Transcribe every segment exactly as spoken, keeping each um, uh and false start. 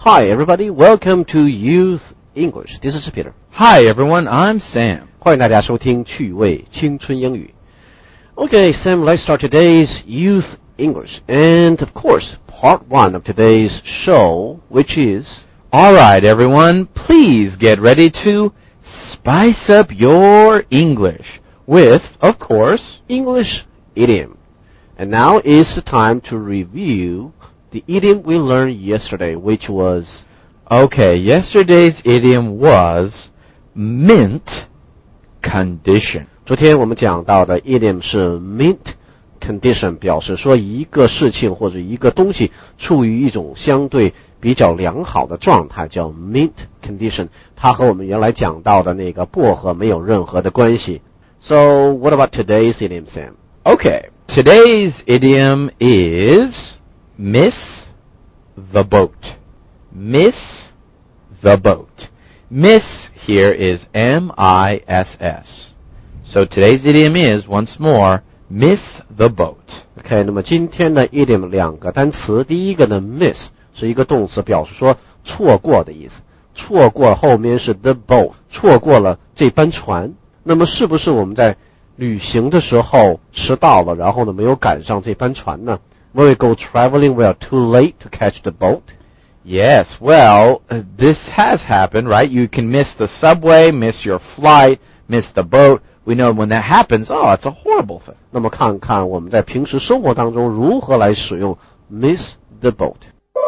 Hi, everybody. Welcome to Youth English. This is Peter. Hi, everyone. I'm Sam. 欢迎大家收听趣味青春英语。Okay, Sam, let's start today's Youth English. And, of course, part one of today's show, which is... All right, everyone. Please get ready to spice up your English with, of course, English idiom. And now is the time to review the idiom we learned yesterday, which was... Okay, yesterday's idiom was mint condition. 昨天我们讲到的 idiom 是 mint condition， 表示说一个事情或者一个东西处于一种相对比较良好的状态，叫 mint condition。它和我们原来讲到的那个薄荷没有任何的关系。So, what about today's idiom, Sam? Okay, today's idiom is miss the boat. Miss the boat. Miss here is M I S S. So today's idiom is, once more, miss the boat. OK, 那么今天的 idiom 两个单词，第一个呢 miss 是一个动词，表示说错过的意思，错过后面是 the boat， 错过了这班船。那么是不是我们在旅行的时候迟到了，然后呢没有赶上这班船呢？ When we go traveling, we are too late to catch the boat. Yes, well, uh, this has happened, right? You can miss the subway, miss your flight, miss the boat. We know when that happens, oh, it's a horrible thing. 那么看看我们在平时生活当中如何来使用 miss the boat.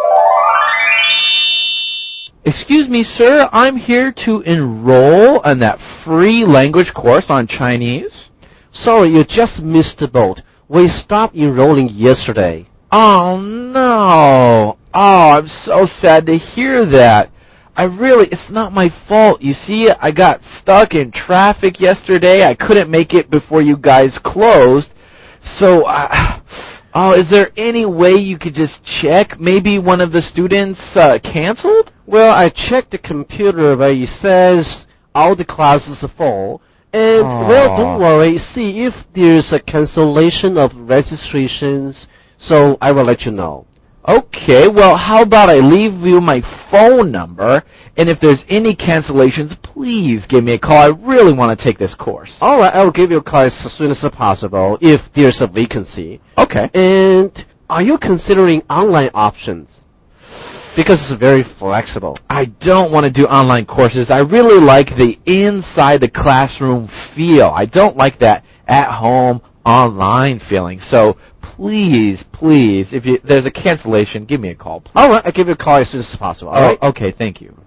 Excuse me, sir, I'm here to enroll in that free language course on Chinese. Sorry, you just missed the boat. We stopped enrolling yesterday. Oh, no. Oh, I'm so sad to hear that. I really, it's not my fault. You see, I got stuck in traffic yesterday. I couldn't make it before you guys closed. So, uh, oh, is there any way you could just check? Maybe one of the students uh, canceled? Well, I checked the computer, but it says all the classes are full. And, Aww. well, don't worry. See if there's a cancellation of registrations, so I will let you know. Okay, well, how about I leave you my phone number, and if there's any cancellations, please give me a call. I really want to take this course. All right, I will give you a call as soon as possible if there's a vacancy. Okay. And are you considering online options? Because it's very flexible. I don't want to do online courses. I really like the inside the classroom feel. I don't like that at-home online feeling. So please, please, if you, there's a cancellation, give me a call, please. All right, I'll give you a call as soon as possible. All right? Oh, okay, thank you.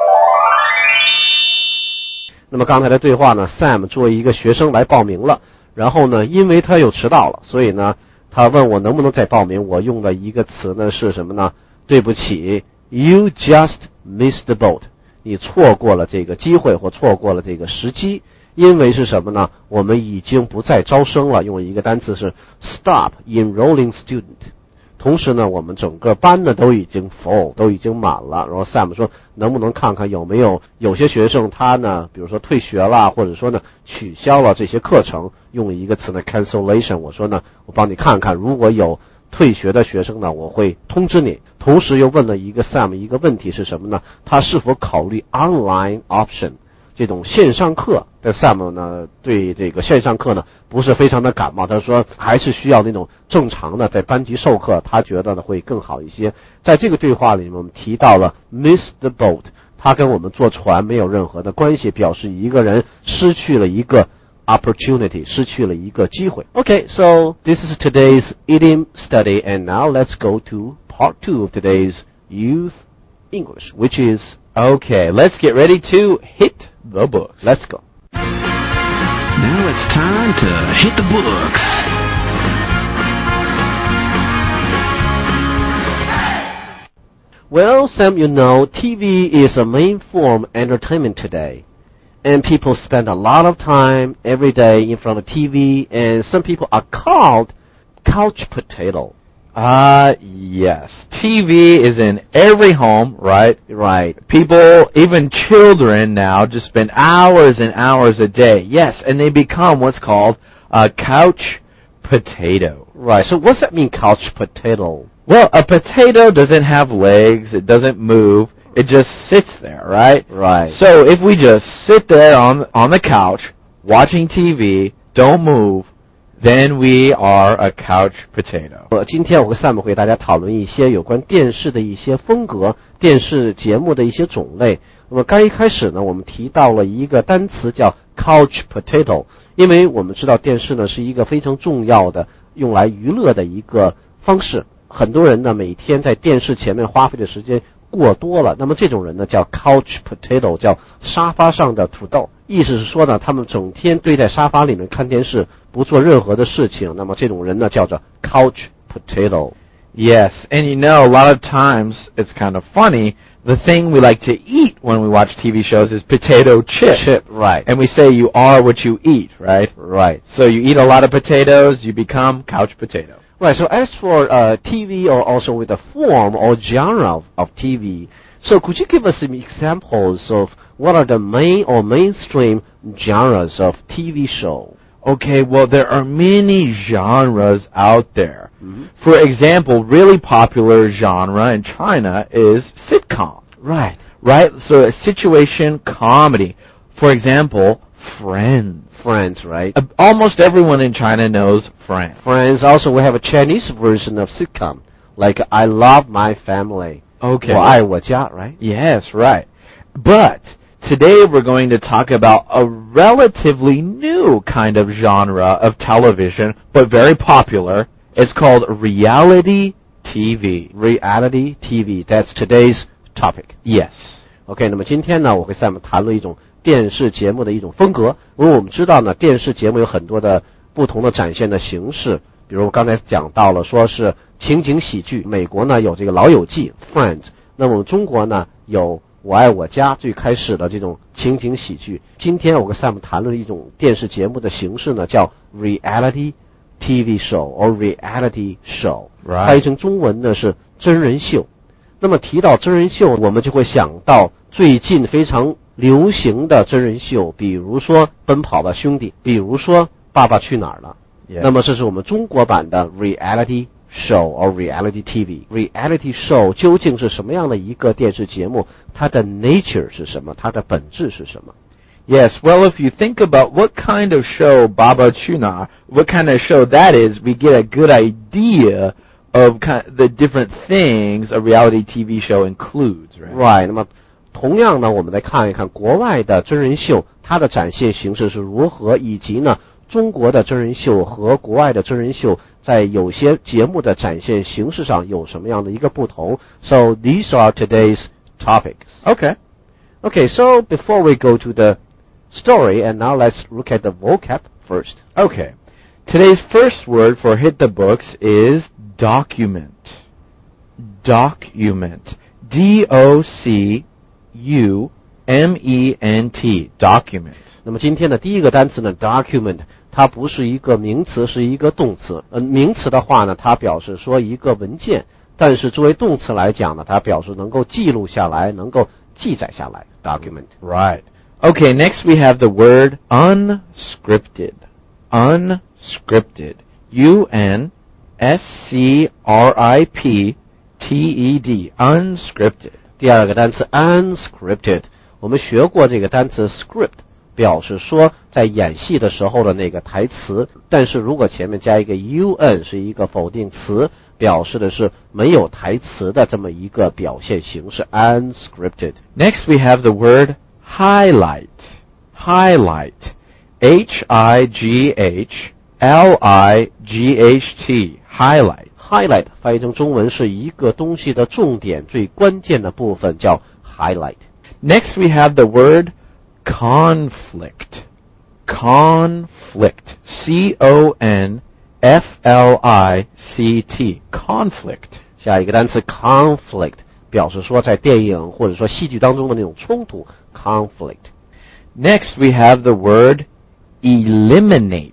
那么刚才的对话呢 ，Sam 作为一个学生来报名了，然后呢，因为他又迟到了，所以呢，他问我能不能再报名。我用的一个词呢是什么呢？对不起 ，You just missed the boat。你错过了这个机会或错过了这个时机。因为是什么呢？我们已经不再招生了，用一个单词是 stop enrolling student。同时呢，我们整个班呢都已经 full， 都已经满了。然后 Sam 说，能不能看看有没有有些学生他呢，比如说退学了，或者说呢取消了这些课程，用一个词呢 cancellation。我说呢，我帮你看看，如果有退学的学生呢，我会通知你。同时又问了一个 Sam 一个问题是什么呢？他是否考虑 online option？这种线上课的 Sam 呢，对这个线上课呢不是非常的感冒，他说还是需要那种正常的在班级授课，他觉得呢会更好一些。在这个对话里面，我们提到了 miss the boat， 它跟我们坐船没有任何的关系，表示一个人失去了一个 opportunity， 失去了一个机会。Okay, so this is today's idiom study, and now let's go to part two of today's Youth English, which is okay. Let's get ready to hit the books. Let's go. Now it's time to hit the books. Well, Sam, you know, T V is a main form of entertainment today. And people spend a lot of time every day in front of T V, and some people are called couch potato. Ah, uh, yes. T V is in every home, right? Right. People, even children now, just spend hours and hours a day. Yes, and they become what's called a couch potato. Right. So what's that mean, couch potato? Well, a potato doesn't have legs. It doesn't move. It just sits there, right? Right. So if we just sit there on on the couch watching T V, don't move, then we are a couch potato. 呃，今天我和 Sam 会大家讨论一些有关电视的一些风格、电视节目的一些种类。那么刚一开始呢，我们提到了一个单词叫 couch potato， 因为我们知道电视呢是一个非常重要的用来娱乐的一个方式。很多人呢每天在电视前面花费的时间过多了，那么这种人呢叫 couch potato， 叫沙发上的土豆。意思是说呢，他们整天堆在沙发里面看电视，不做任何的事情，那么这种人呢叫做 couch potato。 Yes, and you know, a lot of times it's kind of funny. The thing we like to eat when we watch T V shows is potato chips. Chip, right. And we say you are what you eat, right? Right. So you eat a lot of potatoes, you become couch potato. Right, so as for uh, T V or also with the form or genre of, of T V, so could you give us some examples of what are the main or mainstream genres of T V show? Okay, well, there are many genres out there. Mm-hmm. For example, really popular genre in China is sitcom. Right. Right? So a situation comedy. For example, Friends. Friends, right? Uh, almost everyone in China knows Friends. Friends, also we have a Chinese version of sitcom, like I Love My Family. Okay. 我爱我家, right? Yes, right. But today we're going to talk about a relatively new kind of genre of television, but very popular. It's called reality T V. Reality T V, that's today's topic. Yes. OK, 那么今天呢，我会跟我们谈论一种电视节目的一种风格。因为我们知道呢，电视节目有很多的不同的展现的形式，比如我刚才讲到了，说是情景喜剧，美国呢有这个老友记 Friends， 那么我们中国呢有我爱我家最开始的这种情景喜剧。今天我跟 Sam 谈论一种电视节目的形式呢，叫 reality T V show or reality show， 翻译成中文呢是真人秀。那么提到真人秀，我们就会想到最近非常流行的真人秀，比如说《奔跑吧兄弟》，比如说《爸爸去哪儿了》。 Yes. 那么这是我们中国版的 reality show or reality T V。reality show 究竟是什么样的一个电视节目？它的 nature 是什么？它的本质是什么？ Yes, well, if you think about what kind of show Baba Chuna, what kind of show that is, we get a good idea of kind of the different things a reality T V show includes, right? Right. 那么同样呢，我们来看一看国外的真人秀，它的展现形式是如何，以及呢，中国的真人秀和国外的真人秀在有些节目的展现形式上有什么样的一个不同。So these are today's topics. Okay. Okay, so before we go to the story, and now let's look at the vocab first. Okay. Today's first word for hit the books is document. Document. D O C U M E N T. Document. 那么今天的第一个单词呢 document， 它不是一个名词，是一个动词。呃，名词的话呢，它表示说一个文件，但是作为动词来讲呢，它表示能够记录下来，能够记载下来 document。 Right. Okay, next we have the word unscripted. Unscripted. U N S C R I P T E D. Unscripted. 第二个单词 unscripted， 我们学过这个单词 script， 表示说在演戏的时候的那个台词，但是如果前面加一个 un 是一个否定词，表示的是没有台词的这么一个表现形式 unscripted。 Next we have the word highlight. Highlight. H I G H L I G H T. Highlight. Highlight 翻译成中文是一个东西的重点，最关键的部分叫 highlight。 Next we have the word conflict. Conflict. C O N F L I C T. Conflict. 下一个单词 conflict 表示说在电影或者说戏剧当中的那种冲突 conflict。 Next we have the word eliminate.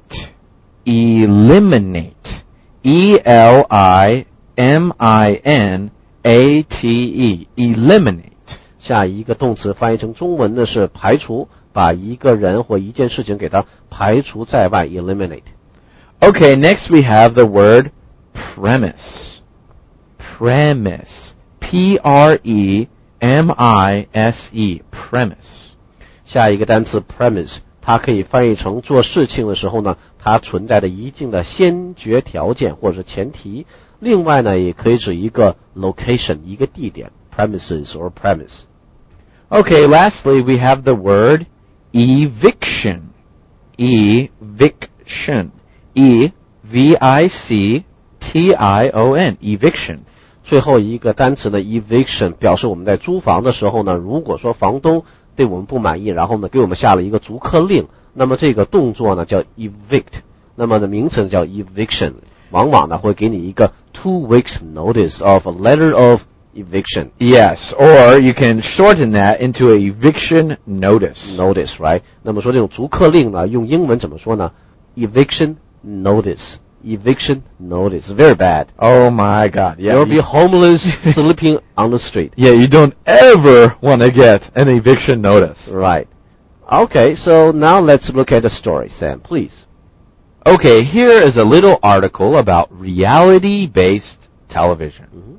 Eliminate. E L I M I N A T E. Eliminate. 下一个动词翻译成中文的是排除，把一个人或一件事情给它排除在外 eliminate。 Okay, next we have the word premise. premise. P R E M I S E, premise. 下一个单词 premise， 它可以翻译成做事情的时候呢，它存在着一定的先决条件或者是前提。另外呢，也可以指一个 location， 一个地点 premises or premise。 Okay, lastly, we have the word eviction. Eviction. E V I C T I O N. Eviction. 最后一个单词呢 eviction 表示我们在租房的时候呢，如果说房东对我们不满意，然后呢给我们下了一个逐客令，那么这个动作呢叫 evict， 那么的名词叫 eviction， 往往呢会给你一个 two weeks notice of a letter of eviction. Yes, or you can shorten that into a eviction notice. Notice, right? 那么说这种逐客令呢，用英文怎么说呢？ Eviction notice. Eviction notice. Very bad. Oh my God. Yeah. You'll be homeless sleeping on the street. Yeah, you don't ever want to get an eviction notice. Right. Okay, so now let's look at the story. Sam, please. Okay, here is a little article about reality-based television. Mm-hmm.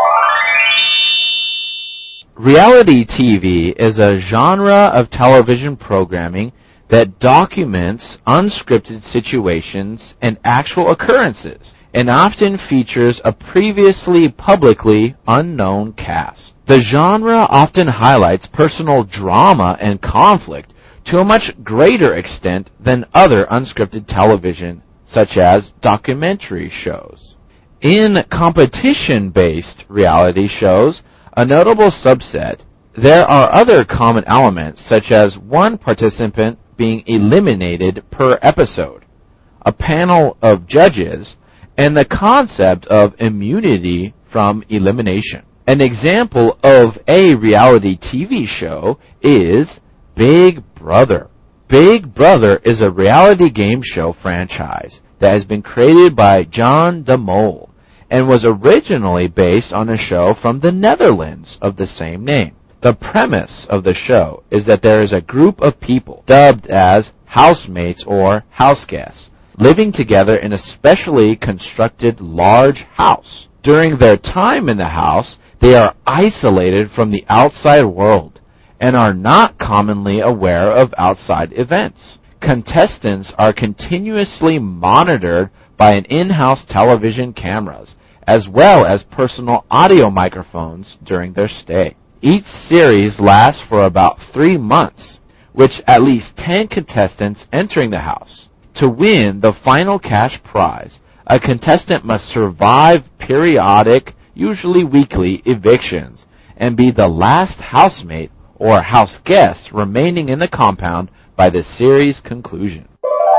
Reality T V is a genre of television programming that documents unscripted situations and actual occurrences, and often features a previously publicly unknown cast. The genre often highlights personal drama and conflict to a much greater extent than other unscripted television, such as documentary shows. In competition-based reality shows, a notable subset, there are other common elements, such as one participant being eliminated per episode, a panel of judges, and the concept of immunity from elimination. An example of a reality T V show is Big Brother. Big Brother is a reality game show franchise that has been created by John de Mol and was originally based on a show from the Netherlands of the same name. The premise of the show is that there is a group of people, dubbed as housemates or house guests, living together in a specially constructed large house. During their time in the house, they are isolated from the outside world and are not commonly aware of outside events. Contestants are continuously monitored by an in-house television cameras, as well as personal audio microphones during their stay. Each series lasts for about three months, which at least ten contestants entering the house. To win the final cash prize, a contestant must survive periodic, usually weekly, evictions and be the last housemate or house guest remaining in the compound by the series conclusion.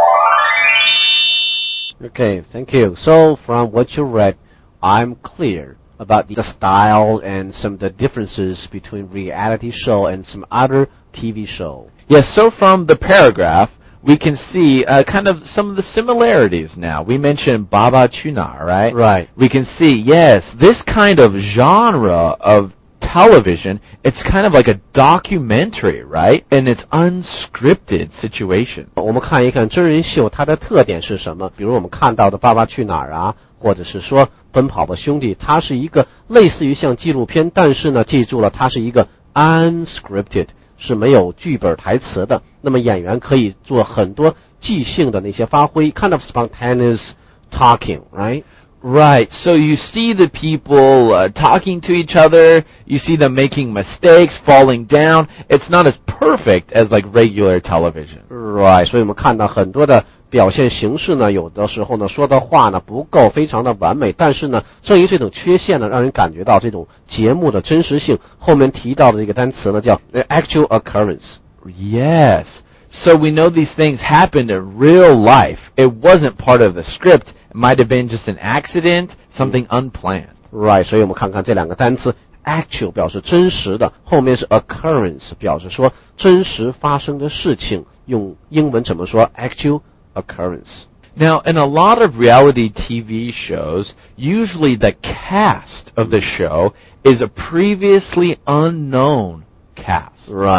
Okay, thank you. So from what you read, I'm clear about the style and some of the differences between reality show and some other T V show. Yes, so from the paragraph, we can see uh, kind of some of the similarities now. We mentioned Baba Chunar, right? Right. We can see, yes, this kind of genre of television, it's kind of like a documentary, right? And it's unscripted situation. 我们看一看真人秀它的特点是什么，比如我们看到的《爸爸去哪儿》啊，或者是说《奔跑吧兄弟》，它是一个类似于像纪录片，但是呢，记住了，它是一个 unscripted， 是没有剧本台词的。那么演员可以做很多即兴的那些发挥 ，kind of spontaneous talking, right? Right. So you see the people uh, talking to each other. You see them making mistakes, falling down. It's not as perfect as like regular television. Right. 所以我们看到很多的表现形式呢，有的时候呢说的话呢不够非常的完美，但是呢，正因这种缺陷呢，让人感觉到这种节目的真实性。后面提到的这个单词呢叫 actual occurrence. Yes. So we know these things happened in real life. It wasn't part of the script. It might have been just an accident, something unplanned. Right. 所以我们看看这两个单词 actual 表示真实的，后面是 occurrence 表示说真实发生的事情。用英文怎么说 actual occurrence? Now, in a lot of reality T V shows, usually the cast of the show is a previously unknown cast. Right.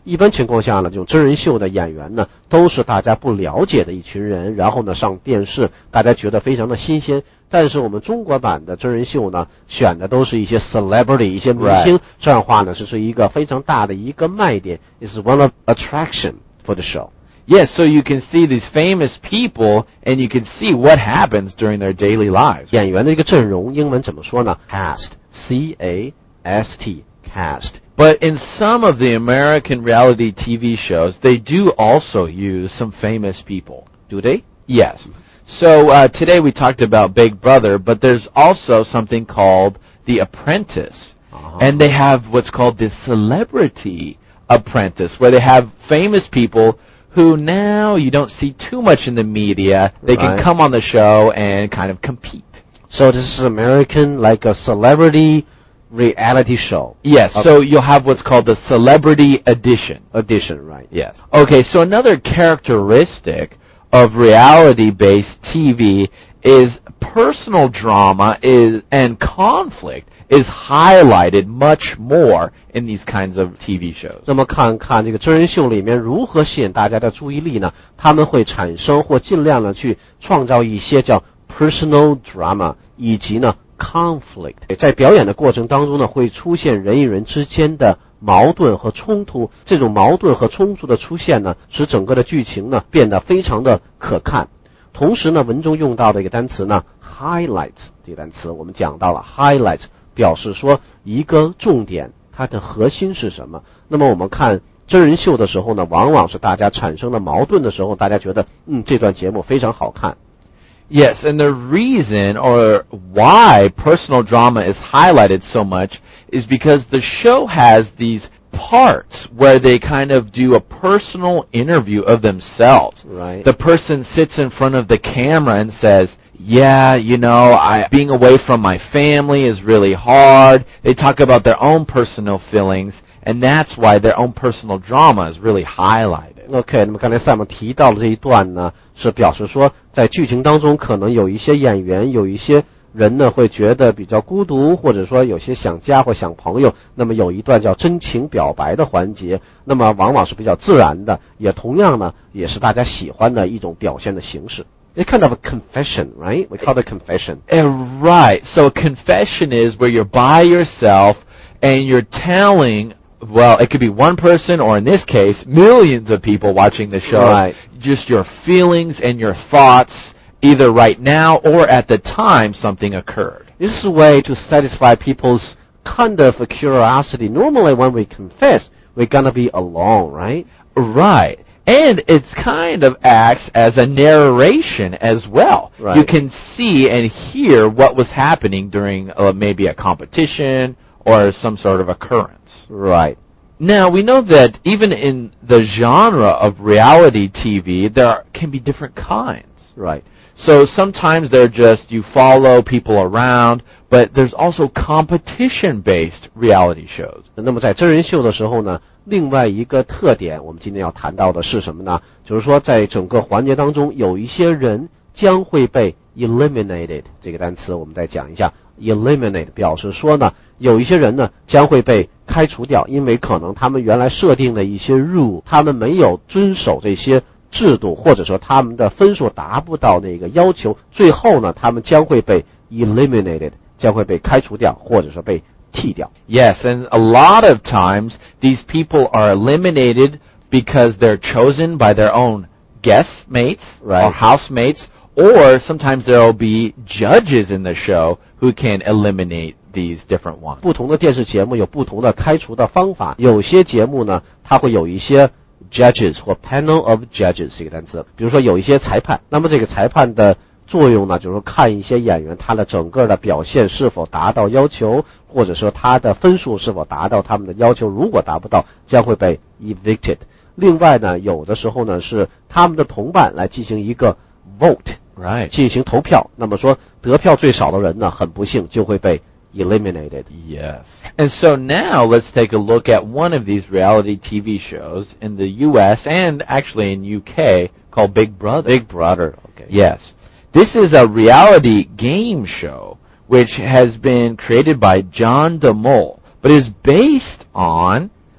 一般情况下呢，这种真人秀的演员呢，都是大家不了解的一群人，然后呢上电视，大家觉得非常的新鲜。但是我们中国版的真人秀呢，选的都是一些 celebrity， 一些明星， Right. 这样的话呢，这是一个非常大的一个卖点 ，is one of attraction for the show. Yes, so you can see these famous people, and you can see what happens during their daily lives. 演员的一个阵容，英文怎么说呢 ？Cast, C A S T, cast. But in some of the American reality T V shows, they do also use some famous people. Do they? Yes. So uh, today we talked about Big Brother, but there's also something called The Apprentice. Uh-huh. And they have what's called the Celebrity Apprentice, where they have famous people who now you don't see too much in the media. They Right. can come on the show and kind of compete. So this is American, like a celebrity reality show. Yes, Okay. so you'll have what's called the Celebrity Edition. Edition, right? Yes. Okay, so another characteristic of reality-based T V is personal drama is and conflict is highlighted much more in these kinds of T V shows. 那么看看这个真人秀里面如何吸引大家的注意力呢？他们会产生或尽量的去创造一些叫 personal drama， 以及呢 conflict。在表演的过程当中呢，会出现人与人之间的矛盾和冲突。这种矛盾和冲突的出现呢，使整个的剧情呢变得非常的可看。同时呢，文中用到的一个单词呢 highlight 这个单词，我们讲到了 highlight。表示说一个重点，它的核心是什么？那么我们看真人秀的时候呢，往往是大家产生了矛盾的时候，大家觉得嗯这段节目非常好看。 Yes, and the reason or why personal drama is highlighted so much is because the show has these parts where they kind of do a personal interview of themselves. Right. The person sits in front of the camera and says, yeah, you know, I, being away from my family is really hard. They talk about their own personal feelings, and that's why their own personal drama is really highlighted. OK， 那么刚才 Sam 提到的这一段呢，是表示说在剧情当中可能有一些演员，有一些人呢会觉得比较孤独，或者说有些想家或想朋友，那么有一段叫真情表白的环节，那么往往是比较自然的，也同样呢也是大家喜欢的一种表现的形式。It's kind of a confession, right? We call it a confession. Uh, right. So a confession is where you're by yourself and you're telling, well, it could be one person or in this case, millions of people watching the show. Right. Just your feelings and your thoughts either right now or at the time something occurred. This is a way to satisfy people's kind of curiosity. Normally when we confess, we're gonna be alone, right? Right. And it's kind of acts as a narration as well. Right. You can see and hear what was happening during uh, maybe a competition or some sort of occurrence. Right. Now, we know that even in the genre of reality T V, there are, can be different kinds. Right. So sometimes they're just you follow people around, but there's also competition-based reality shows. 那么在真人秀的时候呢，另外一个特点，我们今天要谈到的是什么呢？就是说，在整个环节当中，有一些人将会被 eliminated 这个单词，我们再讲一下 eliminate， 表示说呢，有一些人呢将会被开除掉，因为可能他们原来设定的一些 rule， 他们没有遵守这些制度，或者说他们的分数达不到那个要求，最后呢，他们将会被 eliminated， 将会被开除掉，或者说被剃掉。 Yes, and a lot of times these people are eliminated because they're chosen by their own guest mates Right. or housemates, or sometimes there will be judges in the show who can eliminate these different ones. 不同的电视节目有不同的开除的方法，有些节目呢，它会有一些 judges 或 panel of judges 这个单词，比如说有一些裁判，那么这个裁判的作用呢，就是说看一些演员他的整个的表现是否达到要求，或者说他的分数是否达到他们的要求，如果达不到，将会被 evicted。另外呢，有的时候呢是他们的同伴来进行一个 vote，right， 进行投票，那么说得票最少的人呢，很不幸就会被 eliminated. Yes. And so now let's take a look at one of these reality T V shows in the U S and actually in U K called Big Brother. Big Brother. Okay. Yes. This is a reality game show which has been created by John de Mol, but is based on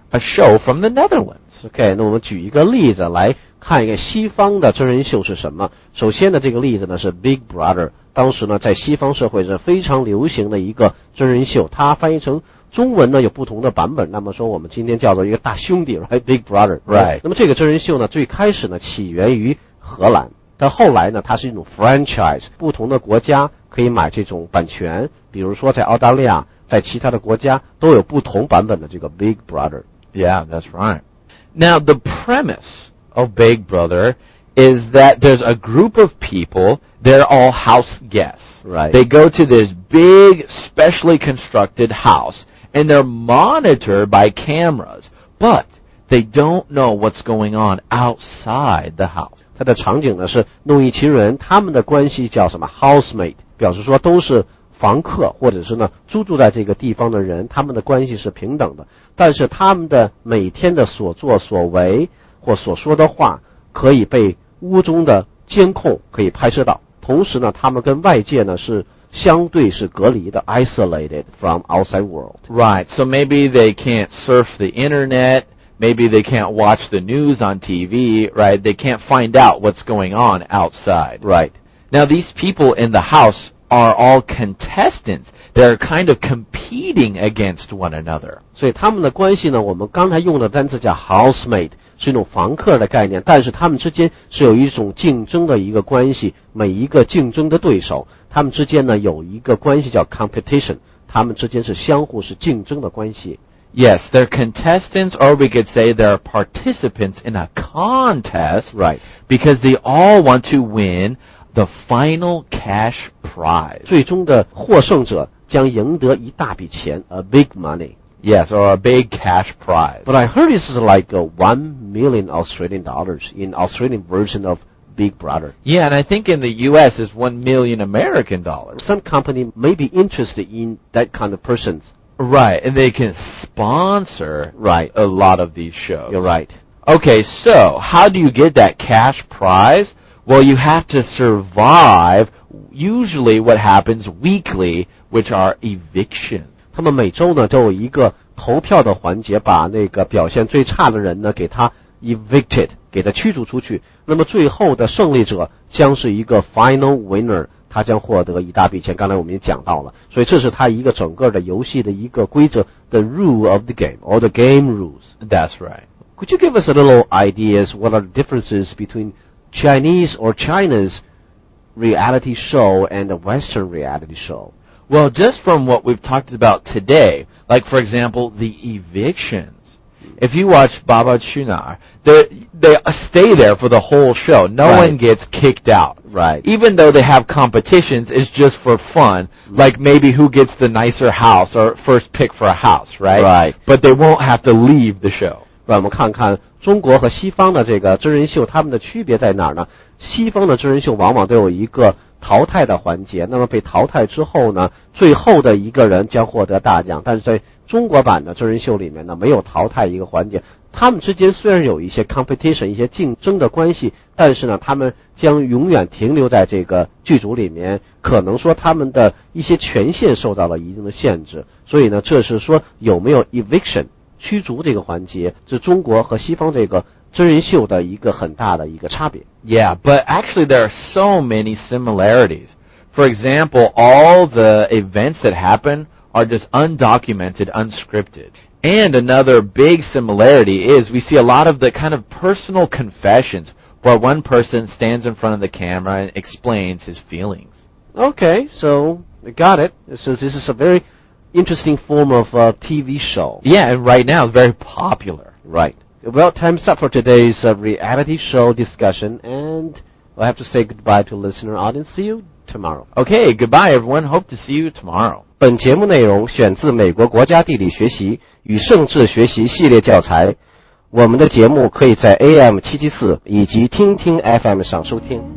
a show from the Netherlands. OK， 那我们举一个例子来看一个西方的真人秀是什么。首先呢，这个例子呢是 Big Brother， 当时呢在西方社会是非常流行的一个真人秀，它翻译成中文呢有不同的版本。那么说我们今天叫做一个大兄弟 ，right Big Brother，right。那么这个真人秀呢最开始呢起源于荷兰，但后来呢它是一种 franchise， 不同的国家可以买这种版权，比如说在澳大利亚，在其他的国家都有不同版本的这个 Big Brother。Yeah, that's right. Now the premise of Big Brother is that there's a group of people, they're all house guests. Right. They go to this big, specially constructed house, and they're monitored by cameras, but they don't know what's going on outside the house. 它的场景呢是弄一群人，他们的关系叫什么 housemate， 表示说都是房客或者是呢租住在这个地方的人，他们的关系是平等的，但是他们的每天的所作所为或所说的话可以被屋中的监控可以拍摄到，同时呢他们跟外界呢是相对是隔离的 isolated from outside world. Right, so maybe they can't surf the internet, maybe they can't watch the news on T V, right? They can't find out what's going on outside. Right. Now these people in the house are all contestants. They're kind of competing against one another. 所以他们的关系呢，我们刚才用的单词叫 housemate， 是一种房客的概念，但是他们之间是有一种竞争的一个关系，每一个竞争的对手，他们之间呢有一个关系叫 competition， 他们之间是相互是竞争的关系。 Yes, they're contestants, or we could say they're participants in a contest. Right. Because they all want to win the final cash prize. 最终的获胜者将赢得一大笔钱 ，a big money. Yes, or a big cash prize. But I heard this is like a one million Australian dollars in Australian version of Big Brother. Yeah, and I think in the U S is one million American dollars. Some company may be interested in that kind of persons. Right, and they can sponsor right a lot of these shows. You're right. Okay, so how do you get that cash prize? Well, you have to survive usually what happens weekly, which are eviction. 他们每周呢都有一个投票的环节，把那个表现最差的人呢给他 evicted， 给他驱逐出去。那么最后的胜利者将是一个 final winner， 他将获得一大笔钱。刚才我们也讲到了，所以这是他一个整个的游戏的一个规则 ，the rule of the game or the game rules. That's right. Could you give us a little ideas what are the differences between Chinese or China's reality show and a Western reality show? Well, just from what we've talked about today, like for example, the evictions. If you watch Baba Chunar, they they stay there for the whole show. No right. one gets kicked out. Right. Even though they have competitions, it's just for fun. Like maybe who gets the nicer house or first pick for a house, right? Right. But they won't have to leave the show. 让我们看看中国和西方的这个真人秀，他们的区别在哪儿呢？西方的真人秀往往都有一个淘汰的环节，那么被淘汰之后呢，最后的一个人将获得大奖。但是在中国版的真人秀里面呢，没有淘汰一个环节。他们之间虽然有一些 competition， 一些竞争的关系，但是呢，他们将永远停留在这个剧组里面，可能说他们的一些权限受到了一定的限制。所以呢，这是说有没有 eviction 驱逐这个环节，是中国和西方这个真人秀的一个很大的一个差别。 Yeah, but actually there are so many similarities. For example, all the events that happen are just undocumented, unscripted. And another big similarity is we see a lot of the kind of personal confessions where one person stands in front of the camera and explains his feelings. Okay, so I got it. So this is a very interesting form of uh, T V show. Yeah, and right now it's very popular. Right. Well, time's up for today's uh, reality show discussion, and we'll have to say goodbye to listener audience. See you tomorrow. Okay, goodbye everyone. Hope to see you tomorrow. 本节目内容选自美国国家地理学习与政治学习系列教材。我们的节目可以在 A M 七七四以及听听 F M 上收听。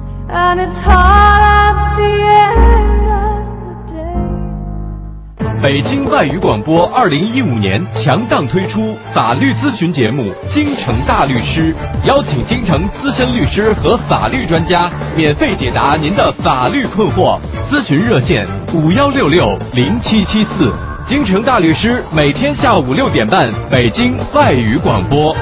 本北京外语广播二零一五年强档推出法律咨询节目《京城大律师》，邀请京城资深律师和法律专家免费解答您的法律困惑。咨询热线五幺六六零七七四。京城大律师每天下午六点半，北京外语广播。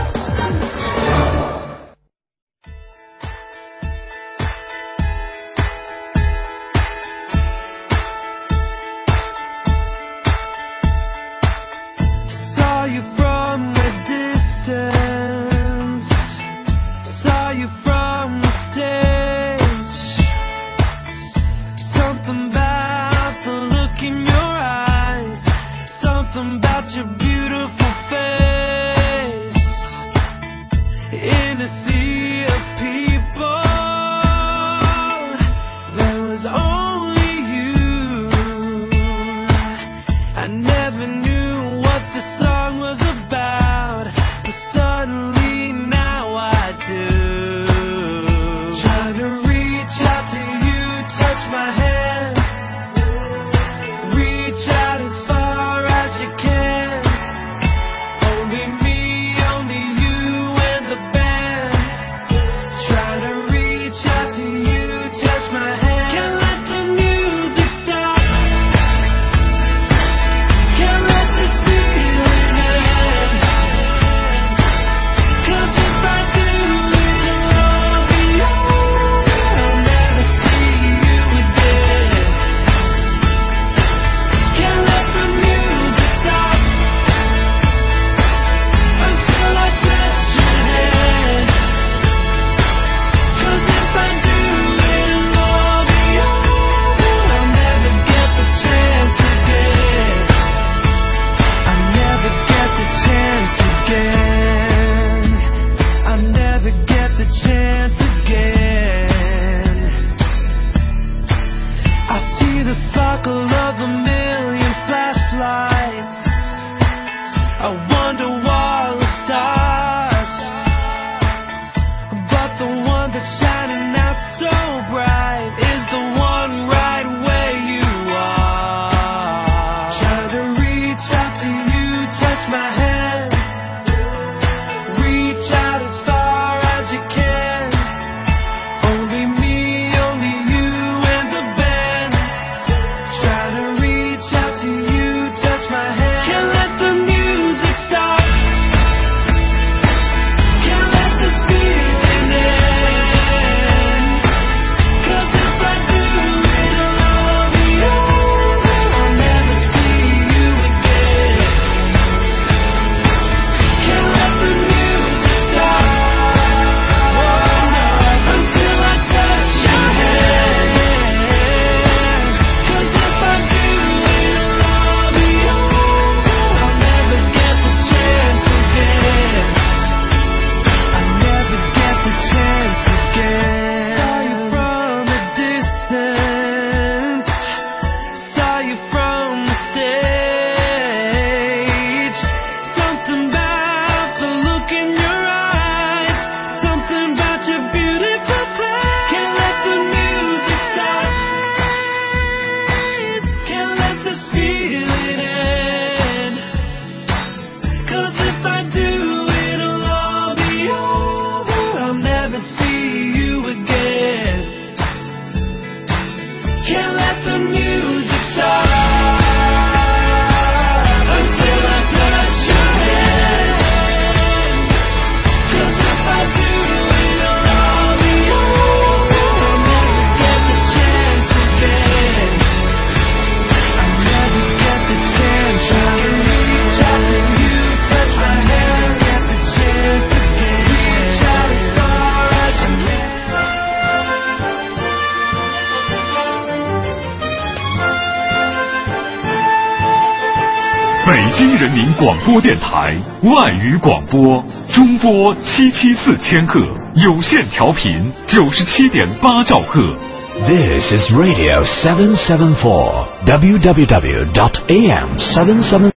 北京人民广播电台外语广播，中波七七四千赫，有线调频九十七点八兆赫。 This is Radio seven seven four, w w w dot a m seven seven